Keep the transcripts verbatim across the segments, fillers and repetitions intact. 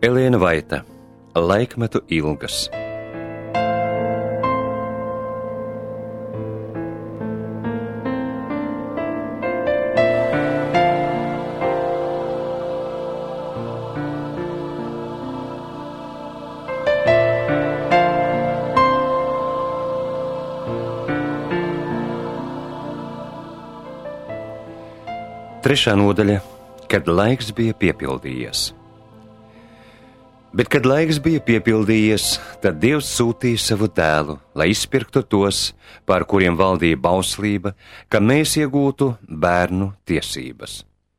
Elēna Vaita, Laikmetu ilgas. Trešā nodaļa, kad laiks bija piepildījies. Bet, kad laiks bija piepildījies, tad Dievs sūtīja savu dēlu, lai izpirktu tos, pār kuriem valdīja bauslība, ka mēs iegūtu bērnu tiesības.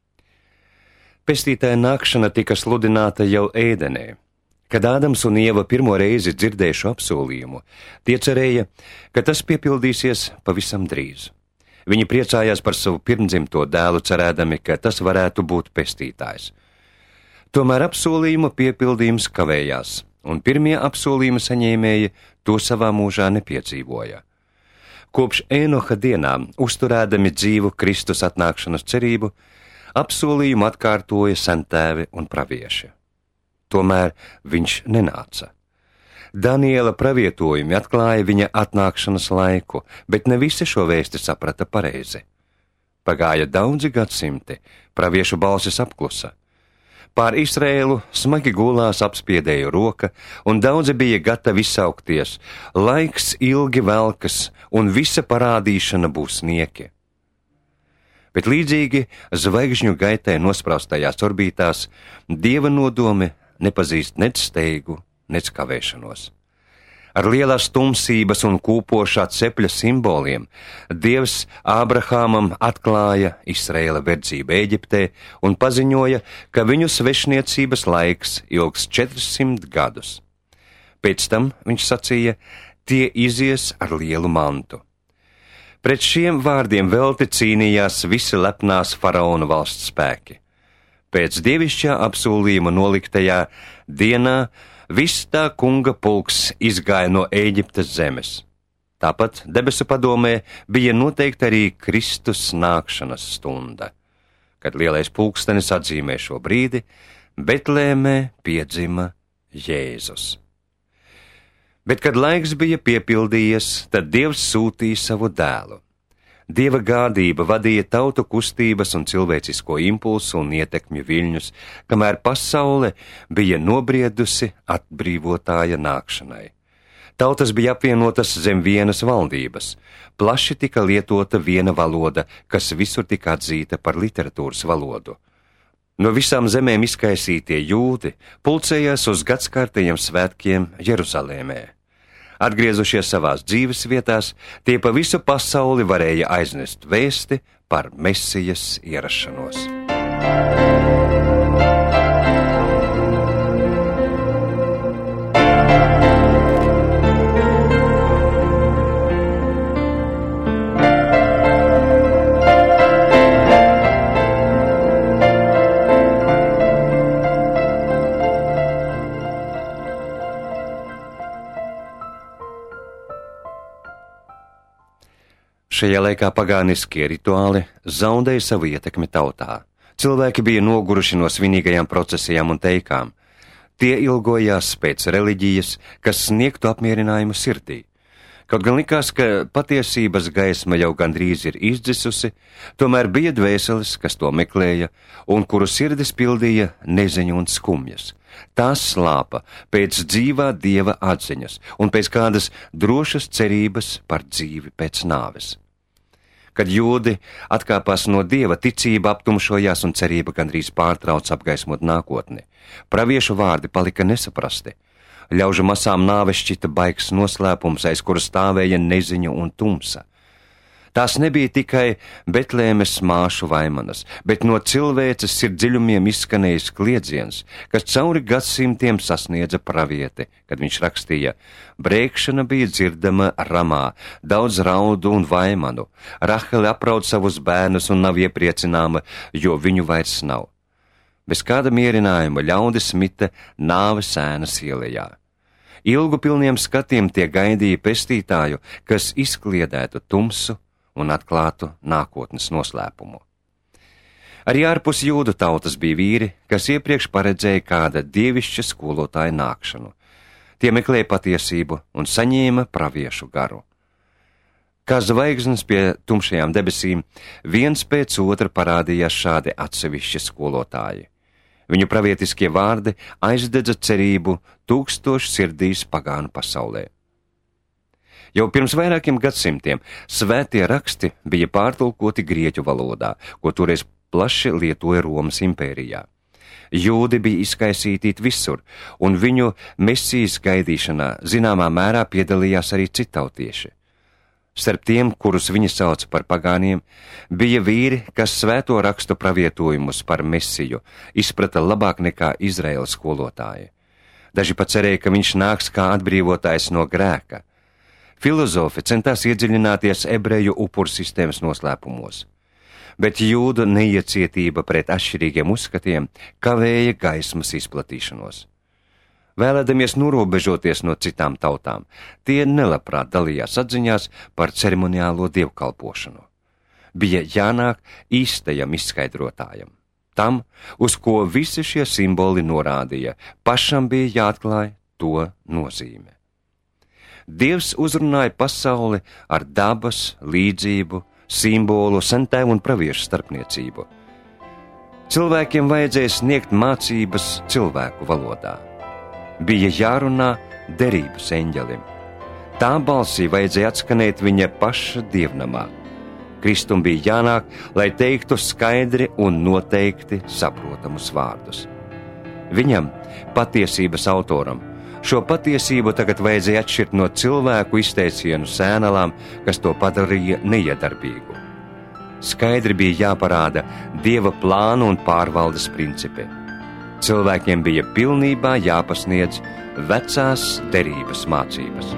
Pestītāja nākšana tika sludināta jau Ēdenē. Kad Ādams un Ieva pirmo reizi dzirdēja šo apsolījumu, tie cerēja, ka tas piepildīsies pavisam drīz. Viņi priecājās par savu pirmdzimto dēlu, cerēdami, ka tas varētu būt pestītājs. Tomēr apsolījuma piepildījums kavējās, un pirmie apsolījuma saņēmēji to savā mūžā nepiedzīvoja. Kopš Ēnoha dienām, uzturēdami dzīvu Kristus atnākšanas cerību, apsolījumu atkārtoja sentēvi un pravieši. Tomēr viņš nenāca. Daniela pravietojumi atklāja viņa atnākšanas laiku, bet ne visi šo vēsti saprata pareizi. Pagāja daudzi gadsimti, praviešu balsis apklusa. Pār Izraēlu smagi gulās apspiedēja roka, un daudzi bija gatavi izsaukties: laiks ilgi velkas, un visa parādīšana būs nieki. Bet līdzīgi zvaigžņu gaitai nospraustajās orbītās, Dieva nodomi nepazīst nec steigu, nec kavēšanos. Ar lielās tumsības un kūpošā cepļa simboliem Dievs Ābrahāmam atklāja Izraēla verdzību Ēģiptē un paziņoja, ka viņu svešniecības laiks ilgs četrsimt gadus. Pēc tam viņš sacīja, tie izies ar lielu mantu. Pret šiem vārdiem velti cīnījās visi lepnās faraona valsts spēki. Pēc dievišķā apsolījuma noliktajā dienā viss tā kunga pulks izgāja no Ēģiptes zemes. Tāpat debesu padomē bija noteikta arī Kristus nākšanas stunda, kad lielais pulkstenis atzīmē šo brīdi, Betlēmē piedzima Jēzus. Bet, kad laiks bija piepildījies, tad Dievs sūtīja savu dēlu. Dieva gādība vadīja tautu kustības un cilvēcisko impulsu un ietekmju viļņus, kamēr pasaule bija nobriedusi atbrīvotāja nākšanai. Tautas bija apvienotas zem vienas valdības, plaši tika lietota viena valoda, kas visur tika atzīta par literatūras valodu. No visām zemēm izkaisītie jūdi pulcējās uz gadskārtajiem svētkiem Jeruzalēmē. Atgriezušies savās dzīves vietās, tie pa visu pasauli varēja aiznest vēsti par Mesijas ierašanos. Šajā laikā pagāniskie rituāli zaudēja savu ietekmi tautā. Cilvēki bija noguruši no svinīgajām procesijām un teikām. Tie ilgojās pēc reliģijas, kas sniegtu apmierinājumu sirdī. Kaut gan likās, ka patiesības gaisma jau gandrīz ir izdzisusi, tomēr bija dvēseles, kas to meklēja un kuru sirdis pildīja neziņa un skumjas. Tās slāpa pēc dzīvā Dieva atziņas un pēc kādas drošas cerības par dzīvi pēc nāves. Kad jūdi atkāpās no Dieva, ticība aptumšojās un cerība gandrīz pārtrauc apgaismot nākotni. Praviešu vārdi palika nesaprasti. Ļaužu masām nāve šķita baigs noslēpums, aiz kura stāvēja neziņa un tumsa. Tās nebija tikai Betlēmes māšu vaimanas, bet no cilvēces sirdziļumiem izskanējis kliedziens, kas cauri gadsimtiem sasniedza pravieti, kad viņš rakstīja: brēkšana bija dzirdama Ramā, daudz raudu un vaimanu, Rahele apraud savus bērnus un nav iepriecināma, jo viņu vairs nav. Bez kāda mierinājuma ļaudis mita nāves ēnas ielejā. Ilgu pilniem skatiem tie gaidīja pestītāju, kas izkliedētu tumsu un atklātu nākotnes noslēpumu. Arī ārpus jūdu tautas bija vīri, kas iepriekš paredzēja kāda dievišķa skolotāja nākšanu. Tie meklēja patiesību un saņēma praviešu garu. Kā zvaigznes pie tumšajām debesīm, viens pēc otra parādījās šādi atsevišķi skolotāji. Viņu pravietiskie vārdi aizdedza cerību tūkstošu sirdīs pagānu pasaulē. Jau pirms vairākiem gadsimtiem svētie raksti bija pārtulkoti grieķu valodā, ko toreiz plaši lietoja Romas impērijā. Jūdi bija izkaisītīti visur, un viņu mesijas gaidīšanā zināmā mērā piedalījās arī citautieši. Starp tiem, kurus viņi sauca par pagāniem, bija vīri, kas svēto rakstu pravietojumus par mesiju izprata labāk nekā Izraēlas skolotāji. Daži pat cerēja, ka viņš nāks kā atbrīvotājs no grēka. Filozofi centās iedziļināties ebreju upuru sistēmas noslēpumos, bet jūdu neiecietība pret atšķirīgiem uzskatiem kavēja gaismas izplatīšanos. Vēlēdamies norobežoties no citām tautām, tie nelabprāt dalījās atziņās par ceremoniālo dievkalpošanu. Bija jānāk īstajam izskaidrotājam. Tam, uz ko visi šie simboli norādīja, pašam bija jāatklāj to nozīme. Dievs uzrunāja pasauli ar dabas, līdzību, simbolu, sentēvu un praviešu starpniecību. Cilvēkiem vajadzēja sniegt mācības cilvēku valodā. Bija jārunā derības eņģelim. Tā balsī vajadzēja atskanēt viņa paša dievnamā. Kristum bija jānāk, lai teiktu skaidri un noteikti saprotamus vārdus. Viņam, patiesības autoram, šo patiesību tagad vajadzēja atšķirt no cilvēku izteicienu sēnalām, kas to padarīja neiedarbīgu. Skaidri bija jāparāda Dieva plānu un pārvaldes principi. Cilvēkiem bija pilnībā jāpasniedz vecās derības mācības.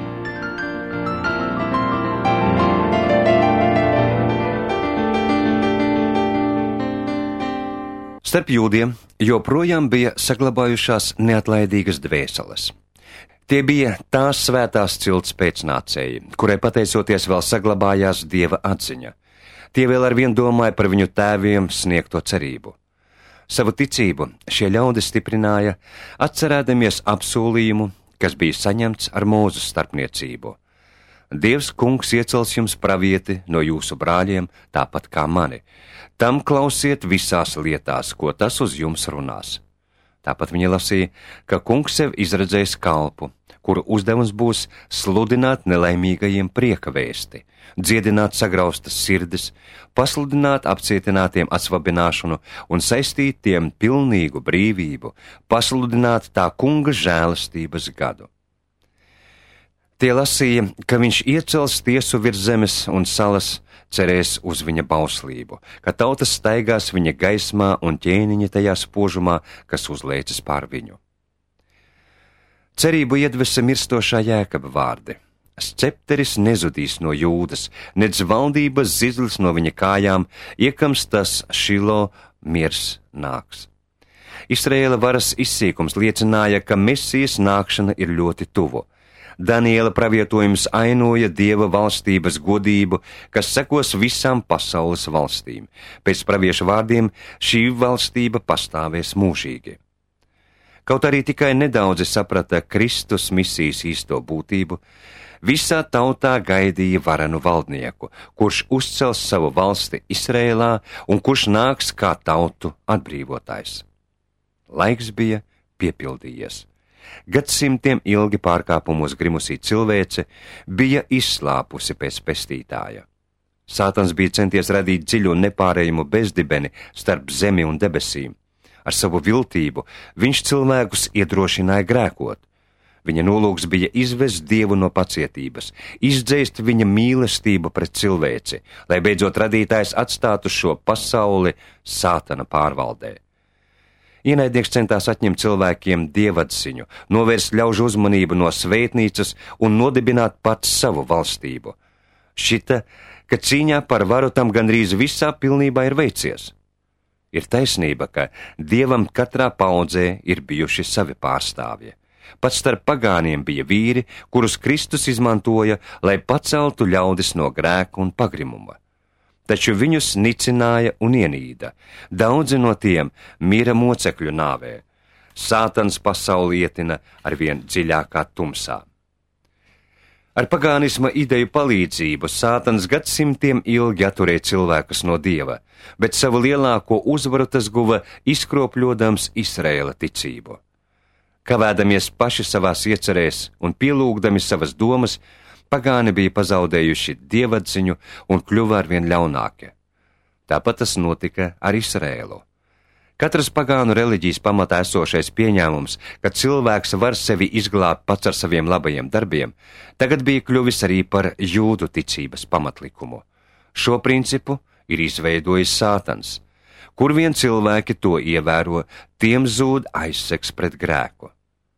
Starp jūdiem joprojām bija saglabājušās neatlaidīgas dvēseles. Tie bija tās svētās cilts pēcnācēji, kurai pateicoties vēl saglabājās Dieva atziņa. Tie vēl arvien domāja par viņu tēviem sniegto cerību. Savu ticību šie ļaudis stiprināja, atcerēdamies apsolījumu, kas bija saņemts ar Mūzes starpniecību. Dievs kungs iecels jums pravieti no jūsu brāļiem, tāpat kā mani. Tam klausiet visās lietās, ko tas uz jums runās. Tāpat viņa lasīja, ka kungs sev izredzēs kalpu, kuru uzdevums būs sludināt nelaimīgajiem prieka vēsti, dziedināt sagraustas sirdis, pasludināt apcietinātiem atsvabināšanu un saistīt tiem pilnīgu brīvību, pasludināt tā kunga žēlastības gadu. Tie lasīja, ka viņš iecels tiesu virs zemes un salas, cerēs uz viņa bauslību, ka tautas staigās viņa gaismā un ķēniņi tajā spožumā, kas uzliecas pār viņu. Cerību iedvesa mirstošā Jēkaba vārdi. Scepteris nezudīs no Jūdas, nedz valdības zizlis no viņa kājām, iekams tas Šilo miers nāks. Izraēla varas izsīkums liecināja, ka Mesijas nākšana ir ļoti tuvu. Daniela pravietojums ainoja Dieva valstības godību, kas sekos visām pasaules valstīm. Pēc pravieša vārdiem šī valstība pastāvēs mūžīgi. Kaut arī tikai nedaudzi saprata Kristus misijas īsto būtību, visā tautā gaidīja varenu valdnieku, kurš uzcels savu valsti Izrēlā un kurš nāks kā tautu atbrīvotājs. Laiks bija piepildījies. Gadsimtiem ilgi pārkāpumos grimusī cilvēce bija izslāpusi pēc pestītāja. Sātans bija centies radīt dziļu un nepārējumu bezdibeni starp zemi un debesīm. Ar savu viltību viņš cilvēkus iedrošināja grēkot. Viņa nolūks bija izvest Dievu no pacietības, izdzēst viņa mīlestību pret cilvēci, lai beidzot radītājs atstātu šo pasauli Sātana pārvaldē. Ienaidnieks centās atņemt cilvēkiem dievatziņu, novērst ļaužu uzmanību no svētnīcas un nodibināt pats savu valstību. Šita, ka cīņā par varu tam gandrīz visā pilnībā ir veicies. Ir taisnība, ka Dievam katrā paudzē ir bijuši savi pārstāvji. Pat starp pagāniem bija vīri, kurus Kristus izmantoja, lai paceltu ļaudis no grēka un pagrimuma. taču viņus nicināja un ienīda. Daudzi no tiem mira mocekļu nāvē. Sātans pasauli ietina arvien dziļākā tumsā. Ar pagānisma ideju palīdzību Sātans gadsimtiem ilgi atturēja cilvēkus no Dieva, bet savu lielāko uzvaru tas guva izkropļodams Izraēla ticību. Kavēdamies paši savās iecerēs un pielūgdami savas domas, pagāni bija pazaudējuši dievatziņu un kļuva arvien ļaunāki. Tāpat tas notika ar Izraēlu. Katras pagānu reliģijas pamatā esošais pieņēmums, ka cilvēks var sevi izglābt pats ar saviem labajiem darbiem, tagad bija kļuvis arī par jūdu ticības pamatlikumu. Šo principu ir izveidojis Sātans. Kur vien cilvēki to ievēro, tiem zūd aizsegs pret grēku.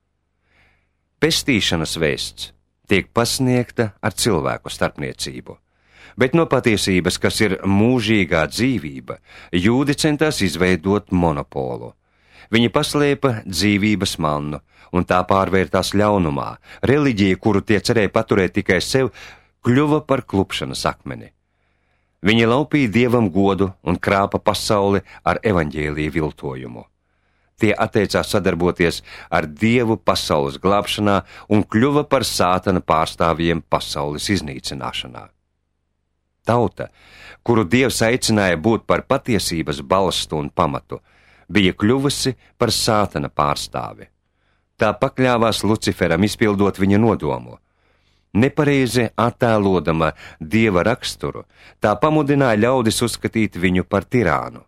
Pestīšanas vēsts tiek pasniegta ar cilvēku starpniecību, bet no patiesības, kas ir mūžīgā dzīvība, jūdi centās izveidot monopolu. Viņi paslēpa dzīvības mannu, un tā pārvērtās ļaunumā. Reliģija, kuru tie cerēja paturēt tikai sev, kļuva par klupšanas akmeni. Viņi laupīja Dievam godu un krāpa pasauli ar evaņģēlija viltojumu. Tie atteicās sadarboties ar Dievu pasaules glābšanā un kļuva par Sātana pārstāvjiem pasaules iznīcināšanā. Tauta, kuru Dievs aicināja būt par patiesības balstu un pamatu, bija kļuvusi par Sātana pārstāvi. Tā pakļāvās Luciferam izpildot viņa nodomu. Nepareizi attēlodama Dieva raksturu, tā pamudināja ļaudis uzskatīt viņu par tirānu.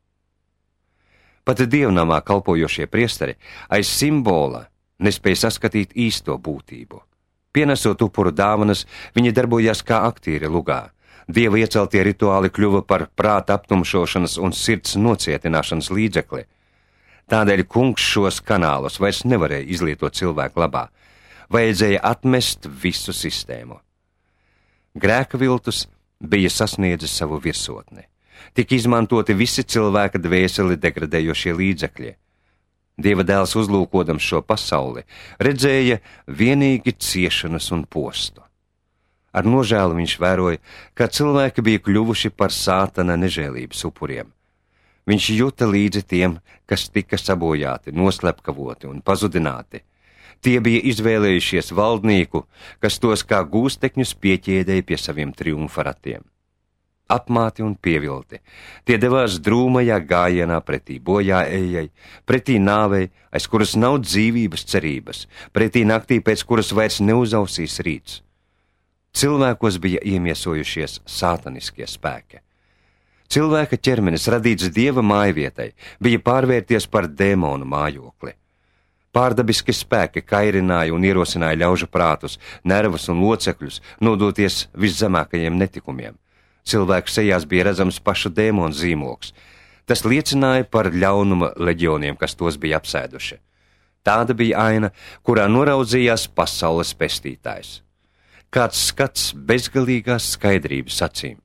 Pat dievnamā kalpojošie priesteri aiz simbola nespēja saskatīt īsto būtību. Pienesot upuru dāvanas, viņi darbojās kā aktieri lugā. Dieva ieceltie rituāli kļuva par prāta aptumšošanas un sirds nocietināšanas līdzekli. Tādēļ kungs šos kanālus vairs nevarēja izlietot cilvēku labā. Vajadzēja atmest visu sistēmu. Grēka viltus bija sasniedzis savu virsotni. Tik izmantoti visi cilvēka dvēseli degradējošie līdzekļi. Dieva dēls, uzlūkodams šo pasauli, redzēja vienīgi ciešanas un postu. Ar nožēlu viņš vēroja, ka cilvēki bija kļuvuši par Sātana nežēlības upuriem. Viņš juta līdzi tiem, kas tika sabojāti, noslepkavoti un pazudināti. Tie bija izvēlējušies valdnieku, kas tos kā gūstekņus pieķēdēja pie saviem triumfa ratiem. Apmāti un pievilti, tie devās drūmajā gājienā pretī bojā ejai, pretī nāvei, aiz kuras nav dzīvības cerības, pretī naktī, pēc kuras vairs neuzausīs rīts. Cilvēkos bija iemiesojušies sātaniskie spēki. Cilvēka ķermenis, radīts Dieva mājvietai, bija pārvērties par dēmonu mājokli. Pārdabiski spēki kairināja un ierosināja ļaužu prātus, nervus un locekļus nodoties viszemākajiem netikumiem. Cilvēku sejās bija redzams pašu dēmonu zīmogs. Tas liecināja par ļaunuma leģioniem, kas tos bija apsēduši. Tāda bija aina, kurā noraudzījās pasaules pestītājs. Kāds skats bezgalīgās skaidrības acīm.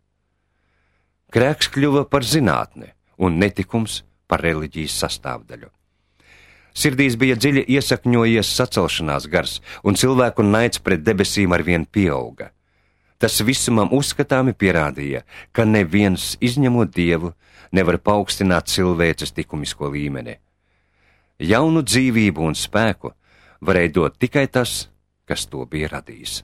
Grēks kļuva par zinātni un netikums par reliģijas sastāvdaļu. Sirdīs bija dziļi iesakņojies sacelšanās gars, un cilvēku naids pret debesīm arvien pieauga. Tas visumam uzskatāmi pierādīja, ka neviens, izņemot Dievu, nevar paaugstināt cilvēces likumisko līmeni. Jaunu dzīvību un spēku varēja dot tikai tas, kas to bija radījis.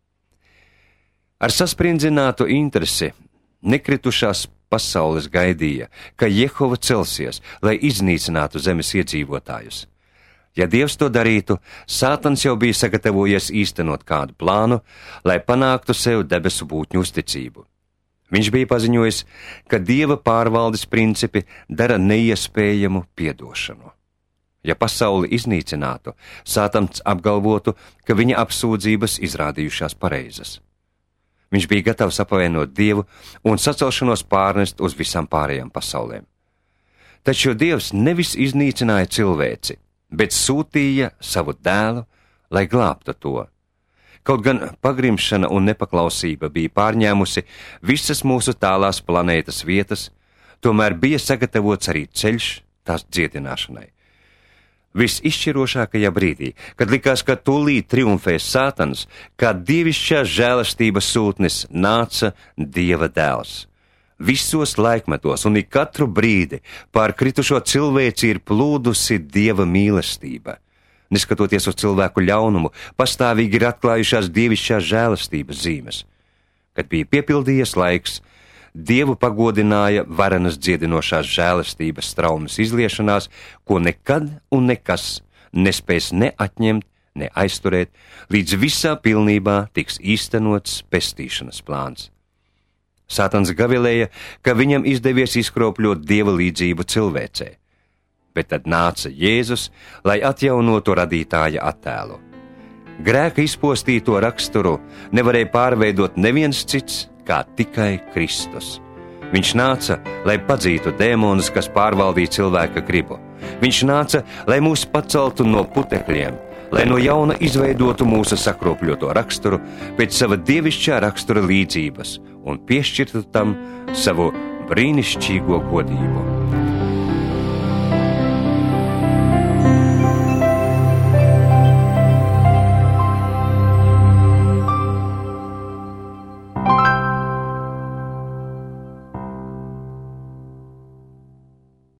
Ar sasprindzinātu interesi nekritušās pasaules gaidīja, ka Jehova celsies, lai iznīcinātu zemes iedzīvotājus. Ja Dievs to darītu, Sātans jau bija sagatavojies īstenot kādu plānu, lai panāktu sev debesu būtņu uzticību. Viņš bija paziņojis, ka Dieva pārvaldes principi dara neiespējamu piedošanu. Ja pasauli iznīcinātu, Sātans apgalvotu, ka viņa apsūdzības izrādījušās pareizas. Viņš bija gatavs apvainot Dievu un sacelšanos pārnest uz visām pārējām pasaulēm. Taču Dievs nevis iznīcināja cilvēci, bet sūtīja savu dēlu, lai glābtu to. Kaut gan pagrimšana un nepaklausība bija pārņēmusi visas mūsu tālās planētas vietas, tomēr bija sagatavots arī ceļš tās dziedināšanai. Visizšķirošākajā brīdī, kad likās, ka tūlīt triumfēs Sātans, kā dievišķās žēlastības sūtnis nāca Dieva dēls. Visos laikmetos un ik katru brīdi pār kritušo cilvēci ir plūdusi Dieva mīlestība. Neskatoties uz cilvēku ļaunumu, pastāvīgi ir atklājušās dievišķās žēlastības zīmes. Kad bija piepildījies laiks, Dievu pagodināja varenas dziedinošās žēlastības traumas izliešanās, ko nekad un nekas nespēs ne atņemt, ne aizturēt, līdz visā pilnībā tiks īstenots pestīšanas plāns. Sātans gavilēja, ka viņam izdevies izkropļot Dieva līdzību cilvēcē, bet tad nāca Jēzus, lai atjaunotu radītāja attēlu. Grēka izpostīto raksturu nevarēja pārveidot neviens cits, kā tikai Kristus. Viņš nāca, lai padzītu dēmonus, kas pārvaldīja cilvēka gribu. Viņš nāca, lai mūs paceltu no putekļiem, lai no jauna izveidotu mūsu sakropļoto raksturu pēc sava dievišķā rakstura līdzības un piešķirtu tam savu brīnišķīgo godību.